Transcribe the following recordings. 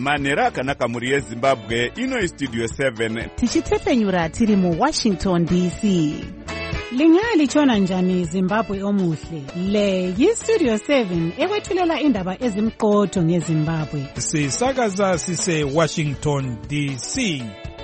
manhero akanaka mhuri yezimbabwe. Ino Studio 7 tichitefenyura tiri muWashington DC. Lingalitshona njani Zimbabwe omuhle? Le yiStudio 7 ekwethulela indaba ezimqotho ngeZimbabwe. Sisakaza sise Washington DC.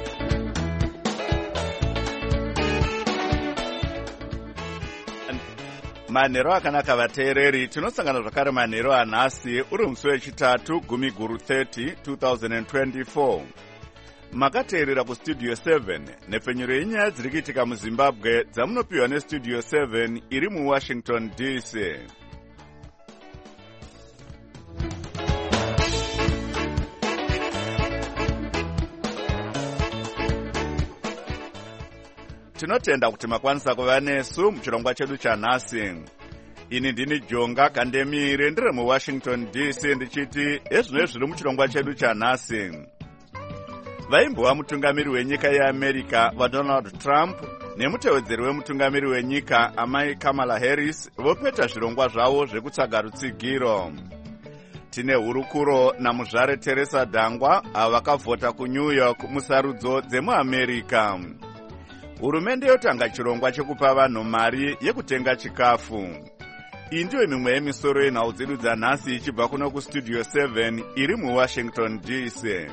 manhero akanaka vateereri, tinosangana zvakare manhero anhasi uri musi wechitatu 10/30 2024. Makateerera kuStudio 7 nepfenyuro yenyaya dziri kuitika muZimbabwe dzamunopiwa neStudio 7 iri muWashington DC. Tinotenda kuti makwanisa kuva nesu muchirongwa chedu chanhasi. Ini ndini Jonga Kandemire ndiri muWashington DC ndichiti ezvino zviri muchirongwa chedu chanhasi. Vaimbova mutungamiri wenyika yeAmerica vaDonald Trump nemutevedzeri wemutungamiri wenyika amai Kamala Harris vopeta zvirongwa zvavo zvekutsvaga rutsigiro. Tine hurukuro namuzvare Teresa Dangwa avo vakavhota kuNew York musarudzo dzemuAmerica. Hurumende yotanga chirongwa chekupa vanhu mari yekutenga chikafu. Iyi ndiyo mimwe yemisoro yenhau dzedu dzanhasi ichibva kuno kuStudio 7 iri muWashington DC.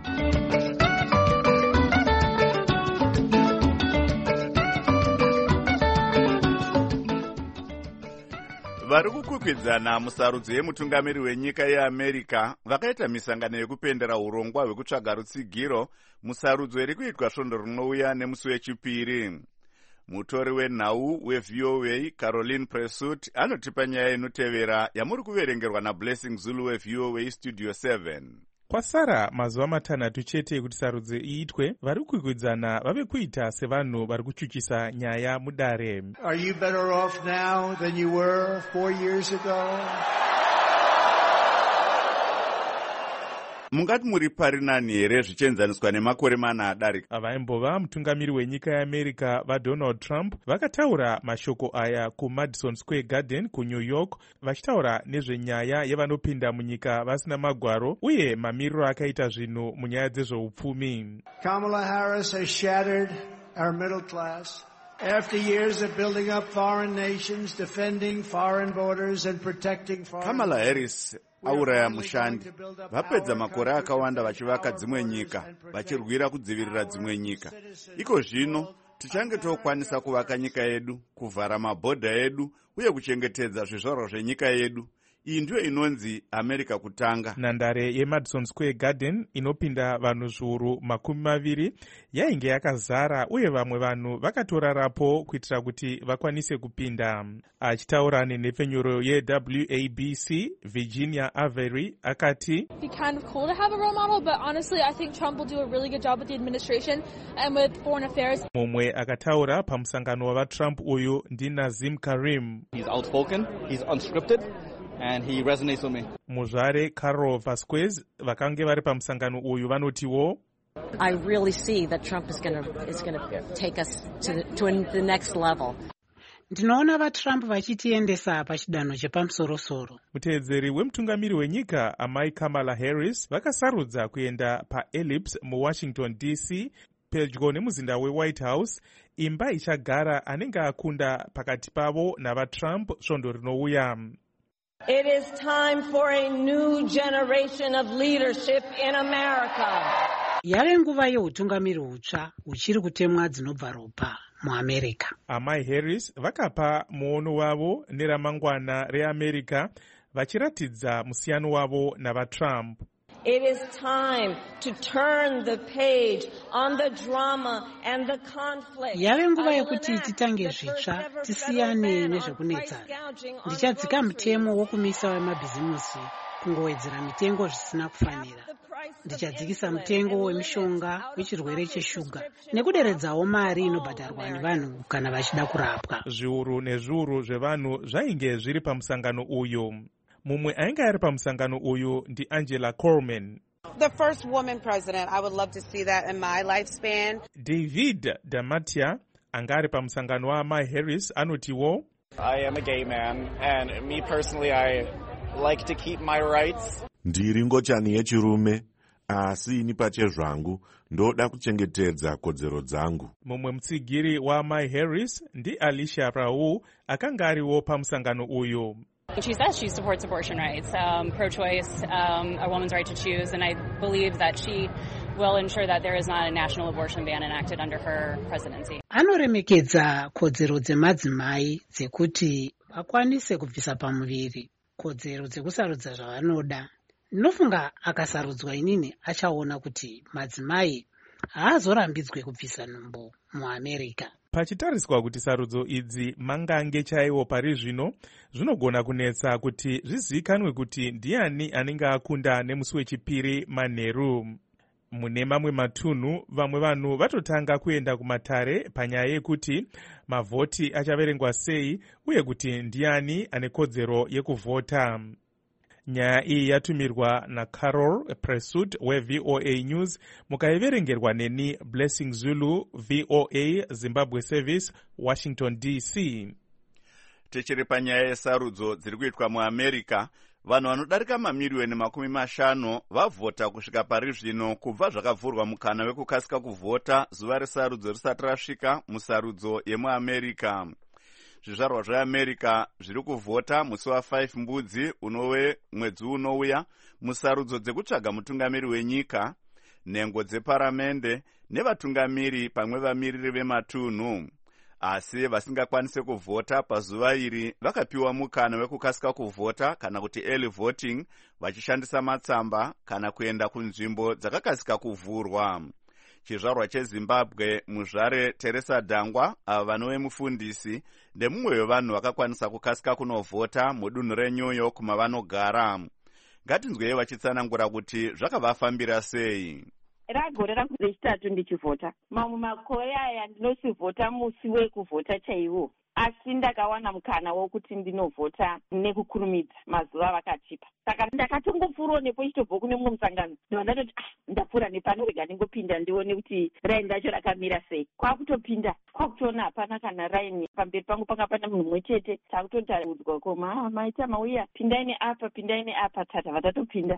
Vari kukwikwidzana musarudzo yemutungamiri wenyika yeAmerica vakaita misangano yekupendera urongwa hwekutsvaga rutsigiro musarudzo iri kuitwa svondo rinouya nemusi wechipiri. Mutori wenhau weVOA Caroline Presut anotipa nyaya inotevera yamuri kuverengerwa naBlessing Zulu weVOA Studio 7. Kwasara mazuva matanhatu chete kuti sarudzo iitwe, vari kukwikwidzana vave kuita sevanhu vari kuchuchisa nyaya mudare. Are you better off now than you were 4 years ago? Mungati muri pari nani here zvichienzaniswa nemakore mana adarika? Vaimbova mutungamiri wenyika yeAmerica vaDonald Trump vakataura mashoko aya kuMadison Square Garden kuNew York, vachitaura nezvenyaya yevanopinda munyika vasina magwaro uye mamiriro akaita zvinhu munyaya dzezveupfumi. Kamala Harris has shattered our middle class. After years of building up foreign nations, defending foreign borders and protecting foreign Kamala Harris auraya mushandi. Vapedza makore akawanda vachivaka dzimwe nyika, vachirwira kudzivirira dzimwe nyika. Iko zvino tichange tokwanisa kuvaka nyika yedu, kuvhara mabhodha edu uye kuchengetedza zvizvarwa zvenyika yedu. Iyi ndiyo inonzi America kutanga. Nhandare yeMadison Square Garden inopinda vanhu zviuru 20 yainge yakazara uye vamwe vanhu vakatorarapo kuitira kuti vakwanise kupinda. Achitaura nenhepfenyuro yeWABC Virginia Avery akati, It'd be kind of cool to have a role model, but honestly I think Trump will do a really good job with the administration and with foreign affairs. Mumwe akataura pamusangano wavaTrump uyu ndiNazim Karim. He's outspoken, he's unscripted. And he resonates with me. Muzvare Carol Vasquez vakange vari pamusangano uyu vanotiwo, I really see that Trump is going to take us to the next level. Ndinoona vaTrump vachitiendesa pachidanho chepamusoro-soro. Mutevedzeri wemutungamiri wenyika amai Kamala Harris vakasarudza kuenda paEllipse muWashington DC pedyo nemuzinda weWhite House, imba ichagara anenge akunda pakati pavo navaTrump svondo rinouya. It is time for a new generation of leadership in America. Yave nguva yeutungamiri hutsva huchiri kutemwa dzinobva ropa muAmerica. Amai Harris vakapa muono wavo neramangwana reAmerica vachiratidza musiyano wavo navaTrump. It is time to turn the page on the drama and the conflict. Yave nguva yekuti titange zvitsva, tisiyane nezvekunetsana. Ndichadzika mutemo wokumisa wemabhizimusi kungowedzera mitengo zvisina kufanira. Ndichadzikisa mutengo wemishonga wechirwere cheshuga nekuderedzawo mari inobhadharwa nevanhu kana vachida kurapwa. Zviuru nezviuru zvevanhu zvainge zviri pamusangano uyu. Mumwe ainge ari pamusangano uyu ndi Angela Coleman. The first woman president, I would love to see that in my lifespan. David Damatia anga ari pamusangano waamai Harris anotiwo, I am a gay man and me personally I like to keep my rights. Ndiri ngochani yechirume. asi ini pachezvangu ndoda kuchengetedza kodzero dzangu. Mumwe mutsigiri waMai-Harris ndi Alicia Raul akanga ariwo pamusangano uyu. She says she supports abortion rights, pro-choice, a woman's right to choose, and I believe that she will ensure that there is not a national abortion ban enacted under her presidency. Anoremekedza kodzero dzemadzimai dzekuti vakwanise kubvisa pamuviri, kodzero dzekusarudza zvavanoda. Ndinofunga akasarudzwa inini achaona kuti madzimai haazorambidzwe kubvisa nhumbu muAmerica. Pachitariswa kuti sarudzo idzi mangange chaiwo pari zvino, zvinogona kunetsa kuti zvizivikanwe kuti ndiani anenge akunda nemusi wechipiri manheru. Mune mamwe matunhu vamwe vanhu vatotanga kuenda kumatare panyaya yekuti mavhoti achaverengwa sei uye kuti ndiani ane kodzero yekuvhota. Nyaya iyi yatumirwa naCarol Presut weVOA News, mukaiverengerwa neni Blessing Zulu, VOA Zimbabwe Service, Washington DC. Tichiri panyaya yesarudzo dziri kuitwa muAmerica, vanhu vanodarika mamiliyoni 50 vavhota kusvika pari zvino kubva zvakavhurwa mukana wekukasika kuvhota zuva resarudzo risati rasvika musarudzo yemuAmerica. Zvizvarwa zveAmerica zviri kuvhota musi wa5 mbudzi unove mwedzi unouya musarudzo dzekutsvaga mutungamiri wenyika, nhengo dzeparamende nevatungamiri pamwe vamiriri vematunhu. Asi vasingakwanise kuvhota pazuva iri vakapiwa mukana wekukasika kuvhota kana kuti early voting vachishandisa matsamba kana kuenda kunzvimbo dzakakasika kuvhurwa. Chizvarwa cheZimbabwe muzvare Teresa Dangwa ava vanove mufundisi ndemumwe wevanhu vakakwanisa kukasika kunovhota mudunhu reNew York mavanogara. Ngatinzwei vachitsanangura kuti zvakavafambira sei. Ragore rangu rechitatu ndichivhota. Mamwe makore aya ndinosivhota musi wekuvhota chaiwo, asi ndakawana mukana wokuti ndinovhota nekukurumidza mazuva vakatipa. Saka ndakatongopfuurawo nepo ichitobva kune mumwe musangano ndandati ndapfuura nepano rega ndingopinda ndione kuti raini racho rakamira sei. Kwakutopinda kwakutoona hapana kana raini pamberi pangu, panga pana munhu mumwe chete. Takutotaudzwa koma maita mauya pindai neapa tata vatatopinda.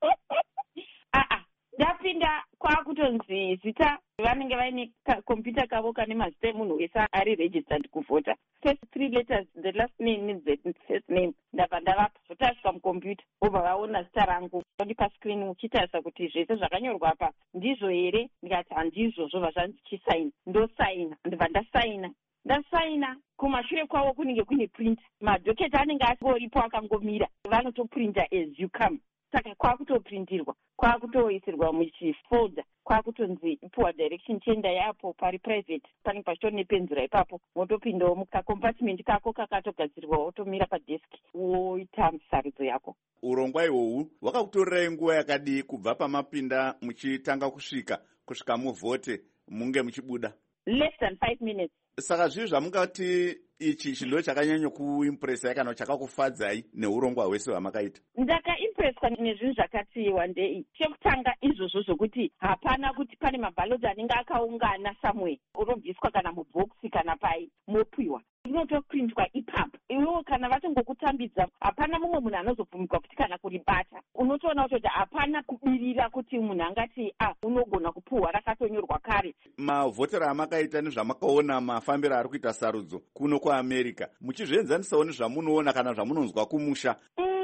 Ndapinda kwakutonzi zita vanenge vaine kakompyuta kavo kane mazita emunhu wese ari registered kuvhota. First 3 letters, the last name means the first name. Ndabva ndavapa zvotasvika mukompyuta vobva vaona zita rangu ndi pascreen uchitarisa kuti zvese zvakanyorwa apa ndizvo here. Ndikati handizvo, zvobva zvanzi chisaina. Ndosaina, ndibva ndasaina. Kumashure kwavo kunenge kune print. Madhoketa anenge asingoripo akangomira, vanotoprinta as you come. Saka kwakutoprintirwa, kwakutoisirwa muchifolder, kwakutonzi puwa direction chenda yapo pari private, pane pachitori nepenzura ipapo, wotopindawo mukakompartment kako kakatogadzirwa, wotomira padeski woita sarudzo yako. Urongwa ihwohwu hwakakutorirai nguva yakadii kubva pamapinda muchitanga kusvika muvhote munge muchibuda? Less than 5 minutes. Saka zvii zvamungati ichi chindo chakanyanya kuimpresa kana chakakufadzai neurongwa hwese hwamakaita? Ndakaimpreswa nezvinhu zvakati wandei. Chekutanga izvozvo zvokuti hapana kuti pane mabhaloti anenge akaungana somewhere unobviswa kana mubhokisi kana pai mopiwa, inotoprintwa ipapo. Iwewe kana vatongokutambidza hapana mumwe munhu anozobvumirwa kuti kana kuribata. Unotoona kuti hapana kubirira kuti munhu angati unogona kupuhwa, rakatonyorwa kare. Mavhotera amakaita nezvamakaona mafambiro ari kuita sarudzo kuno kuAmerica, muchizvienzanisawo nezvamunoona kana zvamunonzwa kumusha?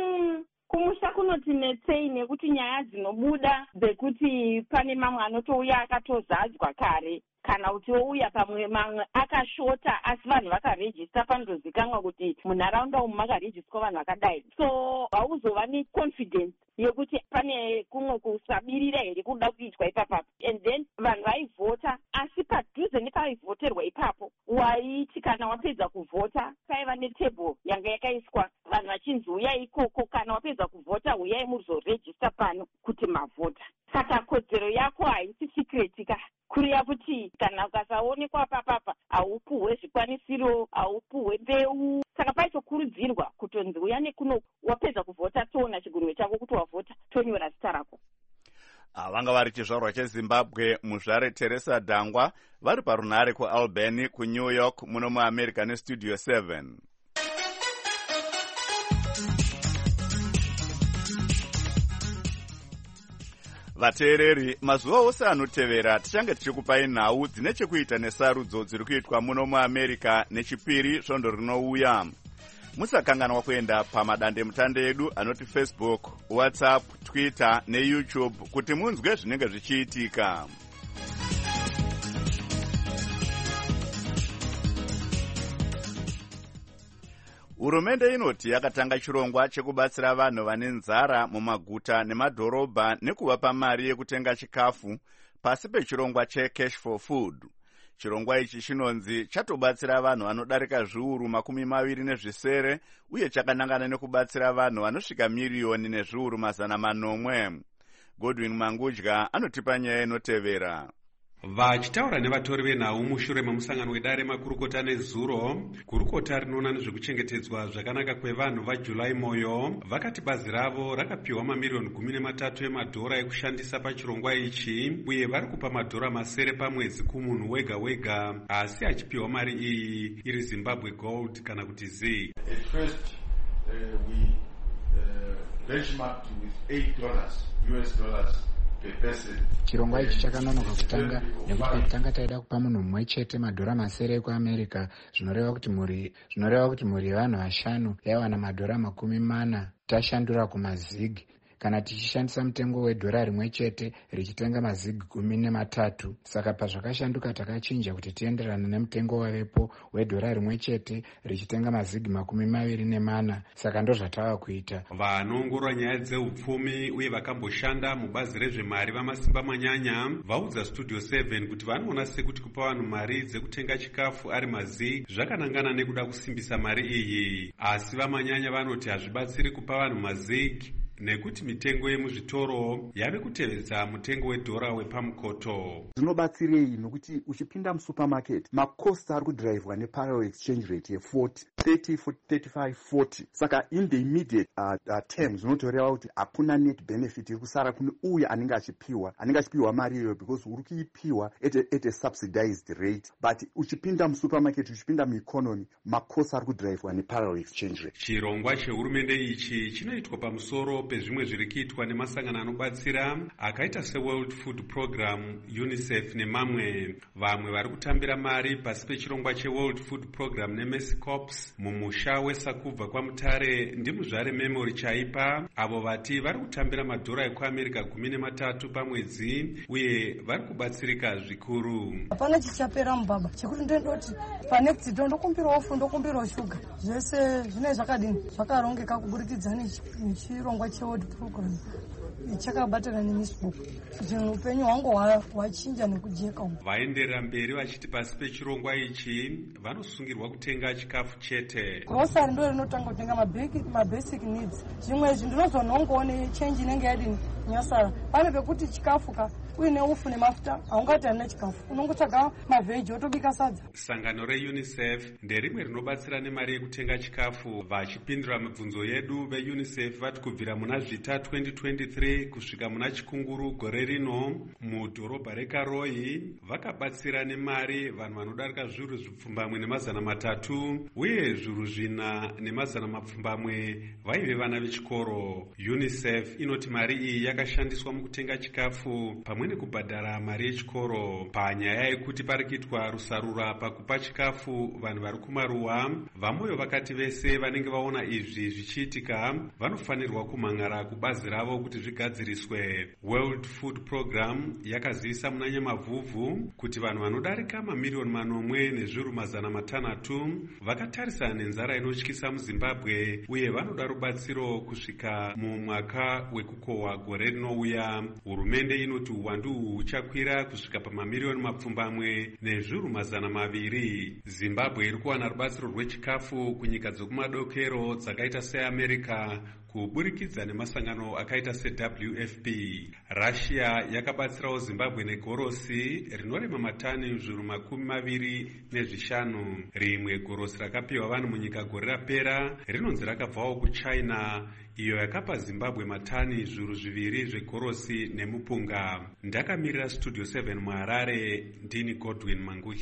Kumusha kunotinetsei nekuti nyaya dzinobuda dzekuti pane mamwe anotouya akatozadzwa kare, kana kuti ouya pamwe mamwe akashota asi vanhu vakarejista panotozikanwa kuti munharaunda umu makarejistwa vanhu vakadai. So hauzova neconfidence yekuti pane kumwe kusabirira here kuda kuitwa ipapapo. And then vanhu vaivhota asi padhuze nepaivhoterwa ipapo waiti kana wapedza kuvhota paiva netebhuru yanga yakaiswa vanhu vachinzi uyai ikoko, kana wapedza kuvhota uyai muzorejista pano kuti mavhota. Saka kodzero yako haisi secret ka kuriya kuti kana ukasaonekwa papapa haupuhwe zvikwanisiro, haupuhwe mbeu. Saka paitokurudzirwa kutonzi uya nekuno wapedza kuvhota toona chigurwe chako kuti wavhota tonyora zita rako. Vanga vari chizvarwa cheZimbabwe muzvare Teresa Dangwa vari parunhare kuAlbany kuNew York muno muAmerica neStudio 7. vateereri, mazuva ose anotevera tichange tichikupai nhau dzine chekuita nesarudzo dziri kuitwa muno muamerica nechipiri svondo rinouya. Musakanganwa kuenda pamadandemutande edu anoti Facebook, WhatsApp, Twitter neYouTube kuti munzwe zvinenge zvichiitika. Hurumende inoti yakatanga chirongwa chekubatsira vanhu vane nzara mumaguta nemadhorobha nekuvapa mari yekutenga chikafu pasi pechirongwa cheCash for Food. Chirongwa ichi chinonzi chatobatsira vanhu vanodarika zviuru 27 uye chakanangana nekubatsira vanhu vanosvika miriyoni nezviuru 900. Godwin Mangudya anotipa nyaya inotevera. Vachitaura nevatori venhau mushure memusangano wedare makurukota nezuro, kurukota rinoona nezvekuchengetedzwa zvakanaka kwevanhu vaJulai Moyo vakati bazi ravo rakapiwa mamiriyoni 13 emadhora ekushandisa pachirongwa ichi, uye vari kupa madhora 9 pamwedzi kumunhu wega wega, asi achipiwa mari iyi iri Zimbabwe Gold kana kuti Z. At first we benchmarked with $8 per person. Chirongwa ichi chakanonoka kutanga nekuti pakutanga taida kupa munhu mumwe chete madhora 9 ekuAmerica, zvinoreva kuti mhuri yevanhu 5 yaiwana madhora 40. Tashandura kumazigi kana tichishandisa mutengo wedhora rimwe chete richitenga mazigi 13. Saka pazvakashanduka takachinja kuti tienderane nemutengo wavepo wedhora rimwe chete richitenga mazigi 24. Saka ndozvatava kuita. Vanoongorora nyaya dzeupfumi uye vakamboshanda mubazi rezvemari vamasimba manyanya vaudza Studio 7 kuti vanoona sekuti kupa vanhu mari dzekutenga chikafu ari mazigi zvakanangana nekuda kusimbisa mari iyi, asi vamanyanya vanoti hazvibatsiri kupa vanhu mazigi nekuti mitengo yemuzvitoro yave kutevedza mutengo wedhora wepamukoto. Zvinobatsirei nokuti uchipinda musupermarket makosti ari kudhiraivhwa neparallel exchange rate ye40, 30, 35, 40. Saka in the immediate terms zvinotoreva kuti hakuna net benefit yekusara kune uye anenge achipiwa mari iyoyo, because uri kuipiwa at a subsidized rate, but uchipinda musupermarket, uchipinda mueconomy, makosti ari kudhiraivhwa neparallel exchange rate. Chirongwa chehurumende ichi chinoitwa pamusoro pezvimwe zviri kuitwa nemasangano anobatsira akaita seWorld Food Program, UNICEF nemamwe. Vamwe vari kutambira mari pasi pechirongwa cheWorld Food Program neMercy Corps mumusha weSakubva kwaMutare ndimuzvare Memory Chaipa, avo vati vari kutambira madhora ekuAmerica 13 pamwedzi uye vari kubatsirika zvikuru. Hapana chichapera mubaba chekuti ndendoti panext ndokumbirawo fundo, ndokumbirawo shuga, zvese zvine zvakadini zvakarongeka kuburikidza nechirongwa World Program chakabatana neMissbook. Zvino upenyu hwangu hwachinja nekujeka. Vaenderera mberi vachiti pasi pechirongwa ichi vanosungirwa kutenga chikafu chete. Grocery ndo rinotanga kutenga mabasic needs. Zvimwe izvi ndinozonongoone change inenge yadini nyasara. Pane pekuti chikafu uine ufu nemafuta haungati harina chikafu, unongotsvaga mavheji wotobika sadza. Sangano reUNICEF nderimwe rinobatsira nemari yekutenga chikafu. Vachipindura mibvunzo yedu, veUNICEF vati kubvira muna Zvita 2023 kusvika muna Chikunguru gore rino mudhorobha reKaroi vakabatsira nemari vanhu vanodarika zviuru zvipfumbamwe nemazana 3 uye zviuru 4 nemazana mapfumbamwe vaive vana vechikoro. UNICEF inoti mari iyi yakashandiswa mukutenga chikafu pamwe nekubhadhara mari yechikoro. Panyaya yekuti pari kuitwa rusarura pakupa chikafu vanhu vari kumaruwa, vamweyo vakati vese vanenge vaona izvi zvichiitika vanofanirwa kumhangara kubazi ravo kuti zvigadziriswe. World Food Program yakazivisa muna Nyamavhuvhu kuti vanhu vanodarika mamiriyoni 8 nezviuru 600 vakatarisana nenzara inotyisa muZimbabwe uye vanoda rubatsiro kusvika mumwaka wekukohwa gore rinouya. Hurumende inoti uwandu huchakwira kusvika pamamiriyoni 200 nezviuru 200. Zimbabwe iri kuwana rubatsiro rwechikafu kunyika dzekumadokero dzakaita seAmerica kuburikidza nemasangano akaita seWFP. Russia yakabatsirawo Zimbabwe negorosi rinorema matani zviuru 25. Rimwe gorosi rakapiwa vanhu munyika gore rapera rinonzi rakabvawo kuChina, iyo yakapa Zimbabwe matani zviuru 2 zvegorosi nemupunga. Ndakamirira Studio 7 muHarare, ndini Godwin Mangudya.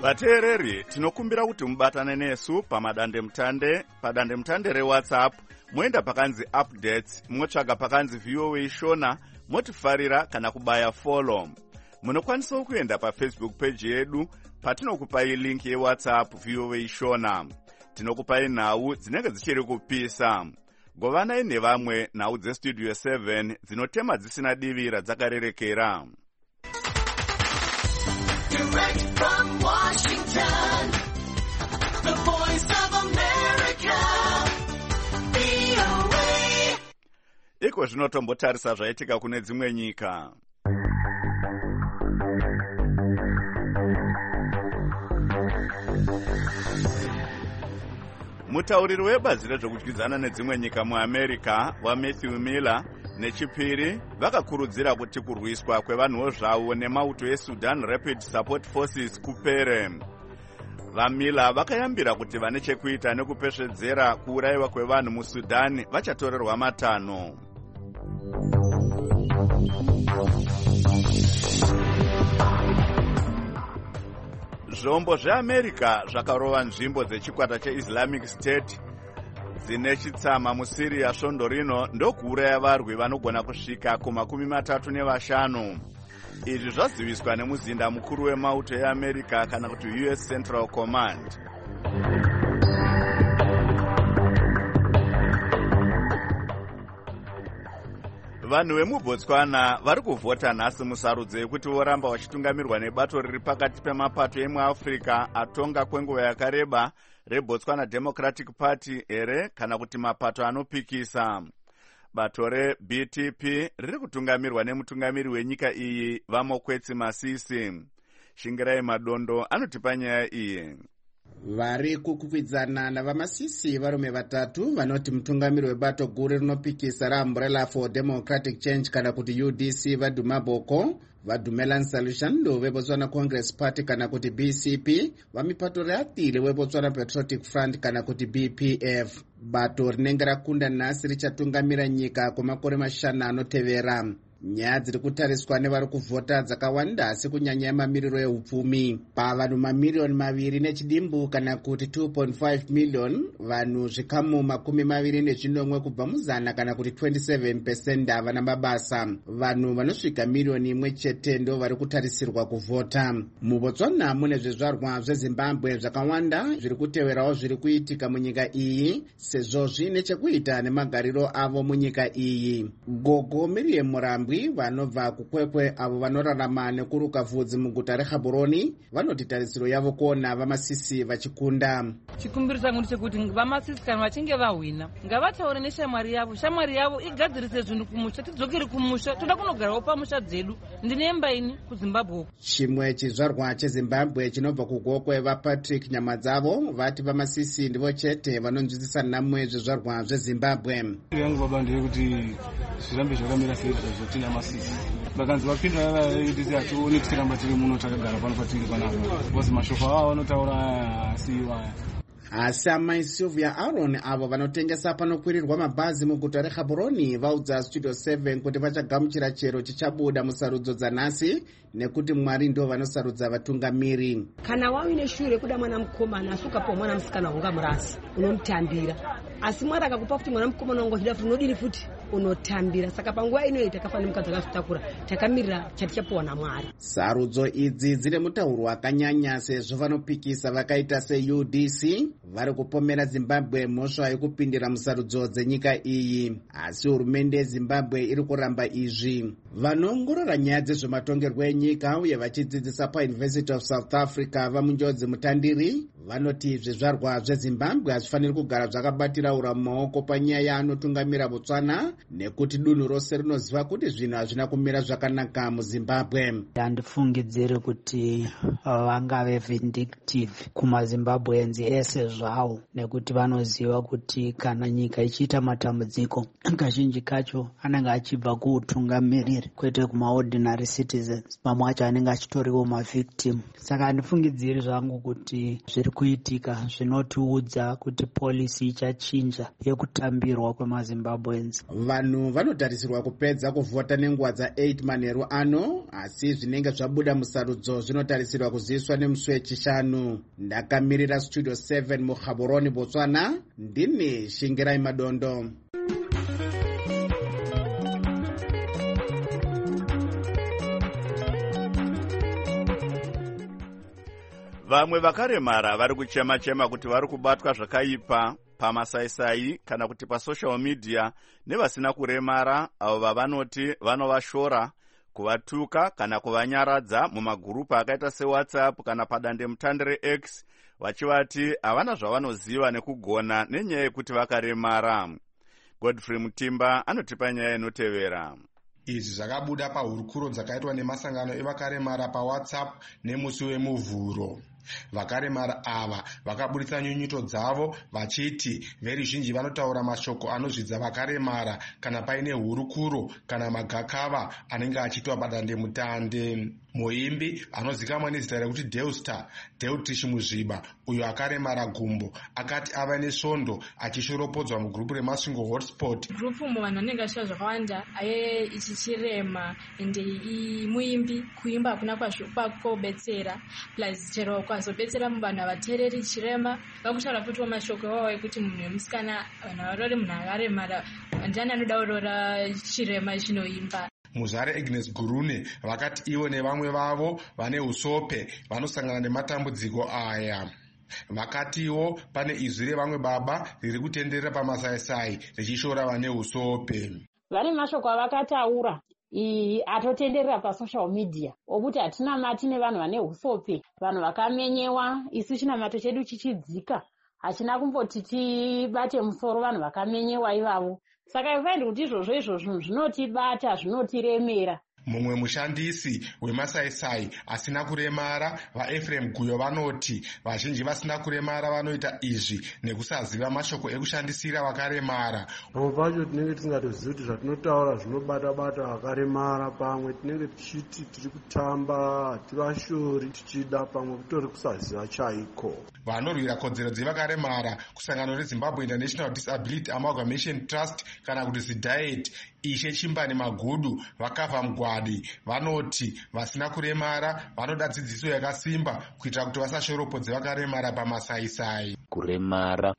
vateereri tinokumbira kuti mubatane nesu padandemutande rewhatsapp moenda pakanzi updates motsvaga pakanzi VOA Shona motifarira kana kubaya follow. Munokwanisawo kuenda pafacebook page yedu patinokupai link yewhatsapp VOA Shona. Tinokupai nhau dzinenge dzichiri kupisa. Govanai nevamwe nhau dzestudio 7 dzinotema dzisina divi radzakarerekera. Direct from Washington, the voice of America, VOA. Iko zvinotombotarisa zvaitika kune dzimwe nyika. Mutauriri webazi rezvekudyidzana nedzimwe nyika muAmerica waMatthew Miller nechipiri vakakurudzira kuti kurwiswa kwevanhuwo zvavo nemauto eSudan Rapid Support Forces kupere. VaMiller vakayambira kuti vane chekuita nekupesvedzera kuurayiwa kwevanhu muSudan vachatorerwa matanho. Zvombo zveAmerica zvakarova nzvimbo dzechikwata cheIslamic State dzine chitsama muSiria svondo rino ndokuuraya varwi vanogona kusvika ku35. Izvi zvaziviswa nemuzinda mukuru wemauto eAmerica kana kuti US Central Command. Vanhu vemuBotswana vari kuvhota nhasi musarudzo yekuti voramba vachitungamirwa nebato riri pakati pemapato emuAfrica atonga kwenguva yakareba reBotswana Democratic Party here kana kuti mapato anopikisa. Bato reBTP riri kutungamirwa nemutungamiri wenyika iyi Vamokwetsi Masisi. Shingirai Madondo anotipa nyaya iyi. Vari kukwikwidzana navamasisi varume vatatu vanoti mutungamiri webato guru rinopikisa raUmbrella for Democratic Change kana kuti UDC Vadumaboko, Vadumelan Solution ndo veBotswana Congress Party kana kuti BCP, vamipato reatile weBotswana Patriotic Front kana kuti BPF. Bato rinenge rakunda nhasi richatungamira nyika kwemakore 5 anotevera. Nyaya dziri kutariswa nevari kuvhota dzakawanda asi kunyanya mamiriro eupfumi. Pavanhu mamiliyoni 2 nechidimbu kana kuti 2.5 million, vanhu zvikamu 29 kubva muzana kana kuti 27% havana mabasa. Vanhu vanosvika miliyoni 1 chete ndo vari kutarisirwa kuvhota. MuBotswana mune zvizvarwa zveZimbabwe zvakawanda zviri kuteverawo zviri kuitika munyika iyi sezvo zvine chekuita nemagariro avo munyika iyi. Gogo Miriam Murambwi vanobva kukwekwe avo vanorarama nekuruka vhudzi muguta reGaborone vanoti tarisiro yavo kuona vamasisi vachikunda. Chikumbiro changu ndechekuti vamasisi kana vachinge vahwina ngavataure neshamwari yavo igadzirise zvinhu kumusha, tidzokere kumusha, toda kunogarawo pamusha dzedu. Ndine imba ini kuZimbabwe. Chimwe chizvarwa cheZimbabwe chinobva kugokwe vaPatrick Nyamadzavo vati vamasisi ndivo chete vanonzwisisa namwe zvizvarwa zveZimbabwe. Yangu baba ndeyekuti zvirambe zvakamira seizvozvo masisi vakanzi vapindura vaiti hationi tikiramba tiri muno takagara pano patiri panapa because mashoko avo vanotaura asiiwa. Asi amai Sylvia Aaron avo vanotengesa panokwirirwa mabhazi muguta reGaborone vaudza Studio 7 kuti vachagamuchira chero chichabuda musarudzo dzanhasi nekuti Mwari ndo vanosarudza vatungamiri. Kana wawine shure kuda mwana mukomana asukapo mwana musikana ungamurasi unomutambira, asi Mwari akakupa kuti mwana mukomana wangu achida futi unodini futi unotambira. Saka panguva ino takafanira mukadzi akazvitakura takamirira chatichapuwa naMwari. Sarudzo idzi dzine mutauro wakanyanya sezvo vanopikisa vakaita seUDC vari kupomera Zimbabwe mhosva yekupindira musarudzo dzenyika iyi, asi hurumende yeZimbabwe iri kuramba izvi. Vanoongorora nyaya dzezvematongerwo enyika uye vachidzidzisa paUniversity of South Africa vamunjodzi mutandiri vanoti zvizvarwa zveZimbabwe hazvifaniri kugara zvakabatiraura mumaoko panyaya yaanotungamira Botswana nekuti dunhu rose rinoziva kuti zvinhu hazvina kumira zvakanaka muZimbabwe. Handifungidziri kuti vangave vindictive kumaZimbabweans ese zvavo, nekuti vanoziva kuti kana nyika ichiita matambudziko kazhinji kacho anenge achibva kuutungamiriri kwete kumaordinary citizens, mamwe acho anenge achitoriwo mavictim. Saka handifungidziri zvangu kuti zviri kuitika zvinotiudza kuti polisi ichachinja yekutambirwa kwemazimbabweans. Vanhu vanotarisirwa kupedza kuvhota nenguva dza8 manheru ano, asi zvinenge zvabuda musarudzo zvinotarisirwa kuziviswa nemusi wechishanu. Ndakamirira studio 7 muGaborone, Botswana, ndini Shingirai Madondo. Vamwe vakaremara vari kuchema-chema kuti vari kubatwa zvakaipa pamasaisai kana kuti pasocial media nevasina kuremara avo vavanoti vanovashora, kuvatuka kana kuvanyaradza mumagurupu akaita seWhatsApp kana padandemutande reX, vachivati havana zvavanoziva nekugona nenyaya yekuti vakaremara. Godfrey Mutimba anotipa nyaya inotevera. Izvi zvakabuda pahurukuro dzakaitwa nemasangano evakaremara paWhatsApp nemusi wemuvhuro. Vakaremara ava vakabudisa nyunyuto dzavo vachiti veruzhinji vanotaura mashoko anozvidza vakaremara kana paine hurukuro kana magakava anenge achiitwa padandemutande. Muimbi anozikamwa nezita rekuti Deustar Deutrich Muzviba, uyo akaremara gumbo, akati ava nesvondo achishoropodzwa mugurupu remasvingo hotspot. Gurupu vanhu vanenge vachiita zvakawanda aye ichichirema ende muimbi kuimba hakuna kwakobetsera plus chero kwazobetsera vanhu havateereri chirema vakutaura futi mashoko iwawo ekuti munhu wemusikana vanhu varori munhu akaremara ndiani anoda kurora chirema chinoimba. Muzvare Agnes Gurune vakati ivo nevamwe vavo vane usope vanosangana nematambudziko aya. Vakatiwo pane izwi revamwe baba riri kutenderera pamasaisai richishora vane usope. Vane mashoko avakataura atotenderera pasocial media okuti hatinamati nevanhu vane usope, vanhu vakamenyewa. Isu chinamato chedu chichidzika hachina kumboti tibate musoro vanhu vakamenyewa ivavo. Saka ivaindi kuti izvozvo zvinotibata, zvinotiremera. Mumwe mushandisi wemasaisai asina kuremara vaEfrem Guyo vanoti vazhinji vasina kuremara vanoita izvi nekusaziva mashoko ekushandisira vakaremara. Pamwe pacho tinenge tisingatozivi kuti zvatinotaura zvinobata-bata vakaremara. Pamwe tinenge tichiti tiri kutamba, hativashori tichida, pamwe kutori kusaziva chaiko. Vanorwira kodzero dzevakaremara kusangano reZimbabwe International Disability Amalgamation Trust kana kuti ZIDAET Ishe Chimbani Magudu vakavha mugwadi vanoti vasina kuremara vanoda dzidziso yakasimba kuitira kuti vasashoropodze vakaremara pamasaisai. Kuremara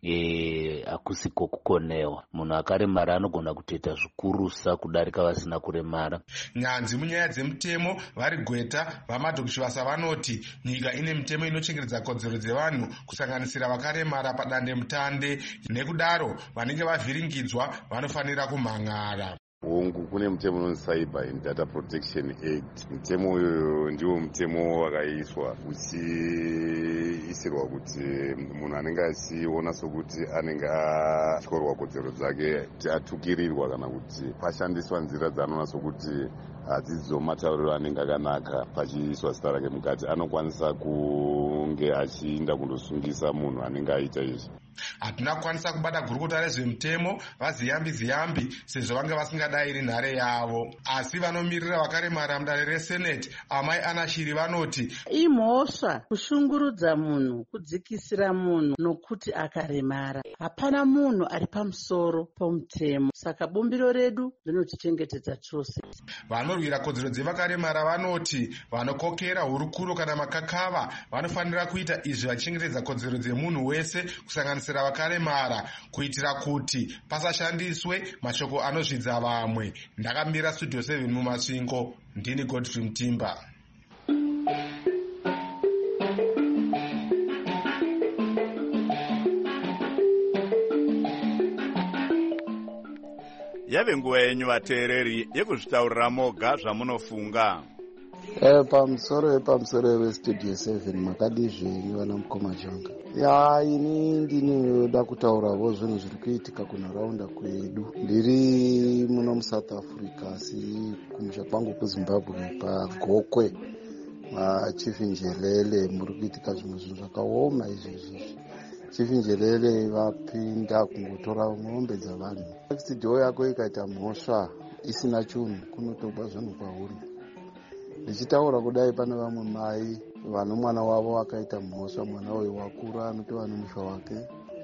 hakusiko kukonewa. Munhu akaremara anogona kutoita zvikurusa kudarika vasina kuremara. Nyanzi munyaya dzemutemo vari Gweta vaMadhokishivasa vanoti nyika ine mitemo inochengetedza kodzero dzevanhu kusanganisira vakaremara padandemutande, nekudaro vanenge vavhiringidzwa vanofanira kumhangara. Hongu kune mutemo unonzi Cyber and Data Protection Act. Mutemo uyu ndiwo mutemo wakaiswa uchiisirwa kuti munhu anenge achiona sokuti anenge atyorwa kodzero dzake kuti atukirirwa kana kuti pashandiswa nzira dzanoona sokuti hadzidzo matauriro anenge akanaka pachiiswa zita rake mukati, anokwanisa kunge achiinda kundosungisa munhu anenge aita izvi. Hatina kukwanisa kubata gurukota rezvemutemo vaziyambi sezvo vange vasingadayiri nhare yavo, asi vanomirira vakaremara mudare reSenate Amai Ana Shiri vanoti imhosva kushungurudza munhu, kudzikisira munhu nokuti akaremara. Hapana munhu ari pamusoro pomutemo, saka bumbiro redu rinotichengetedza chose. Vanorwira kodzero dzevakaremara vanoti vanokokera hurukuro kana makakava vanofanira kuita izvi vachichengetedza kodzero dzemunhu wese kusanganisira vakaremara kuitira kuti pasashandiswe mashoko anozvidza vamwe. Ndakamira studio 7 mumasvingo, ndini Godfrey Mutimba. Yave nguva yenyu vateereri yekuzvitaurira moga zvamunofunga. Pamusoro westudio 7 makadizvenyi vana mukoma changa. Ini ndinoda kutaurawo zvinhu zviri kuitika kunharaunda kwedu. Ndiri muno muSouth Africa asi kumusha kwangu kuZimbabwe paGokwe Chief Njelele muri kuitika zvimwe zvinhu zvakaoma izvezvi. Chief Njelele vapinda kungotora ng'ombe dzavanhu. Studio yako ikaita mhosva isina chinhu kunotogwa zvinhu kwauri. Ndichitaura kudai pane vamwe mai vane mwana wavo akaita mhosva, mwana uyu wakura anotova nemusha wake,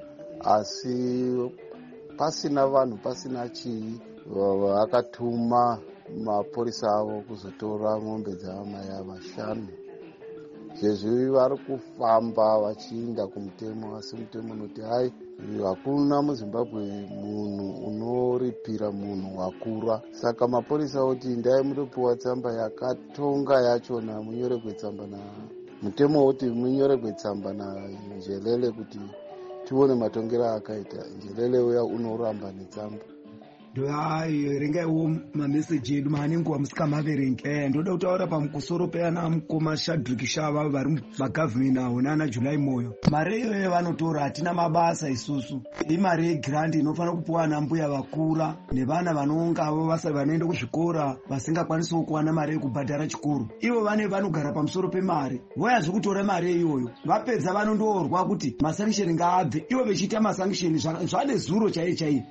asi pasina vanhu, pasina chii, vakatuma mapurisa avo kuzotora mombe dzavamai ava 5. Zvezvi vari kufamba vachiinda kumutemo, asi mutemo unoti hai, hakuna muZimbabwe munhu unoripira munhu wakura. Saka mapurisa oti ndai mutopiwa tsamba yakatonga yachona, munyoregwe tsamba na mutemo oti munyoregwe tsamba naNjelele kuti tione matongero akaita. Njelele uya unoramba netsamba. ndoaerengaiwo mameseji edu maanenguva musikamaverengi. Ndoda kutaura pamusoro peana mukoma Shadrack Shava vari magavhimeni awo nana Julai Moyo. Mari iyoyo vanotora, hatina mabasa isusu. Imari yegirandi inofanira kupiwa ana mbuya vakura nevana vanongavo vanoenda kuzvikora vasingakwanisawo kuwana mari yekubhadhara chikoro. Ivo vanogara pamusoro pemari, voyazve kutora mari iyoyo, vapedza vanondoorwa kuti masankisheni ngaabve, ivo vechiita masankisheni zvade zuro chaiye chaiye.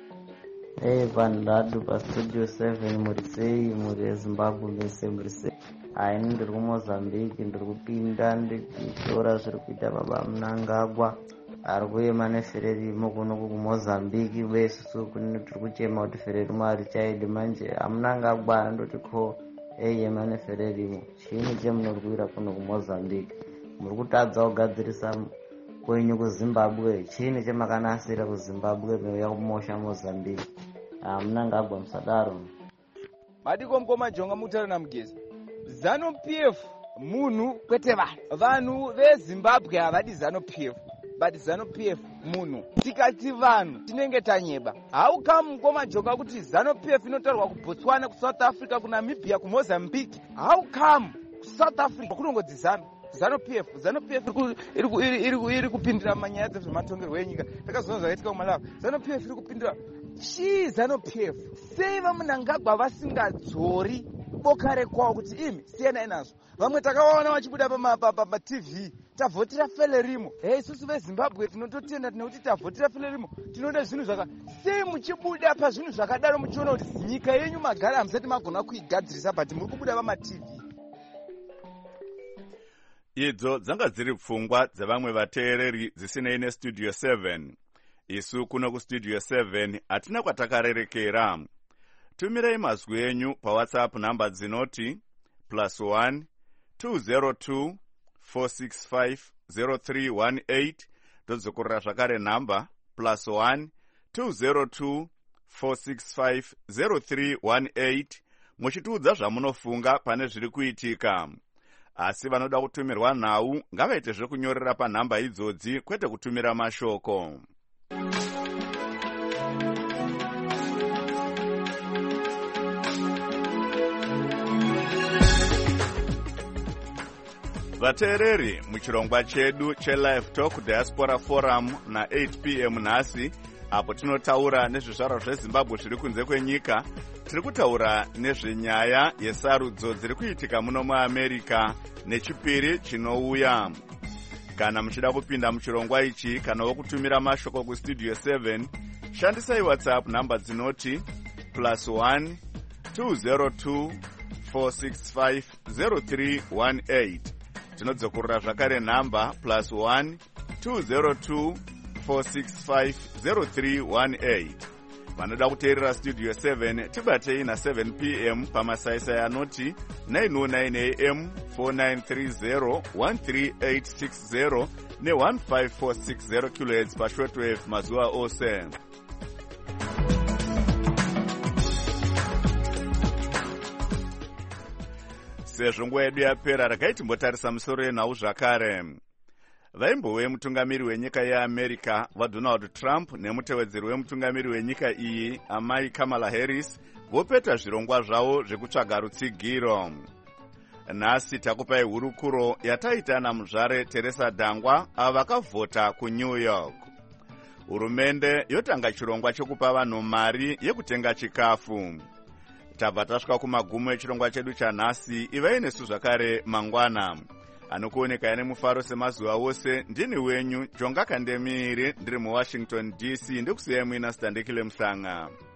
Vanhatu pastudio 7 muri sei, muri Zimbabwe mese muri sei. Ini ndiri kuMozambique, ndiri kupinda ndichitora zviri kuita baba Mnangagwa ari kuema nefererimo kunoku kuMozambique. Uye isusu tiri kuchema kuti fererimo harichaidi. Manje Mnangagwa andoti ko eyema nefererimo, chiini chemunori kuita kuno kuMozambique? Muri kutadza kugadzirisa kwenyu kuZimbabwe, chiini chemakanasira kuZimbabwe meuya kumosha Mozambique? Mnangagwa musadaro. Madiko mukoma Jonga mutaura namugezi. ZANU-PF munhu kwete vanhu veZimbabwe havadi ZANU-PF, but ZANU-PF munhu. Tikati vanhu tinenge tanyeba. How come mukoma Jonga kuti ZANU-PF inotaurwa kuBotswana, kuSouth Africa, kuNamibia, kuMozambique? How come kuSouth Africa kunongodzi ZANU-PF iri kupindira manyaya dzezvematongerwo enyika? Takazona zvakaitika kuMalawi. ZANU-PF iri kupindira chii? ZANU-PF sei vaMnangagwa vasingadzori boka rekwawo kuti imi siyanai nazvo? Vamwe takawaona vachibuda paTV, tavhotera Felerimo. Isusu veZimbabwe tinototenda tinoti tavhotera Felerimo, tinoda zvinhu sei muchibuda pazvinhu zvakadaro muchiona kuti nyika yenyu magara hamusati magona kuigadzirisa, but muri kubuda pamaTV. Idzo dzanga dziri pfungwa dzevamwe vateereri dzisinei nestudio 7. Isu kuno kustudio 7 hatina kwatakarerekera. Tumirei mazwi enyu paWhatsApp namba dzinoti +1 202 465 0318. Tozokorera zvakare namba +1 202 465 0318. Muchitiudza zvamunofunga pane zviri kuitika. Asi vanoda kutumirwa nhau ngavaite zvekunyorera panhamba idzodzi, kwete kutumira mashoko. Vateereri, muchirongwa chedu cheLive Talk Diaspora Forum na 8 p.m. nhasi, apo tinotaura nezvizvarwa zveZimbabwe zviri kunze kwenyika, tiri kutaura nezvenyaya yesarudzo dziri kuitika muno muAmerica nechipiri chinouya. Kana muchida kupinda muchirongwa ichi kana kutumira mashoko kustudio 7, shandisai WhatsApp namba dzinoti +1 202 465 0318. Tinodzokorera zvakare namba +1 202 465 0318. Vanoda kuteerera studio 7 tibatei na7 p.m. pamasaisai anoti 909 am 4930 13860 ne15460 kHz pashortwave mazuva ose. Sezvo nguva yedu yapera, regai timbotarisa musoro yenhau zvakare. Vaimbove mutungamiri wenyika yeAmerica vaDonald Trump nemutevedzeri wemutungamiri wenyika iyi amai Kamala Harris vopeta zvirongwa zvavo zvekutsvaga rutsigiro. Nhasi takupai hurukuro yataita namuzvare Teresa Dangwa ava vakavhota kuNew York. Hurumende yotanga chirongwa chekupa vanhu mari yekutenga chikafu. Tabva tasvika kumagumo echirongwa chedu chanhasi. Ivai nesu zvakare mangwana. Anokuoneka ine mufaro semazuva wose. Ndini wenyu Jonga Kandemiri, ndiri muWashington DC. Ndikusiyai muina Standekile Mhlanga.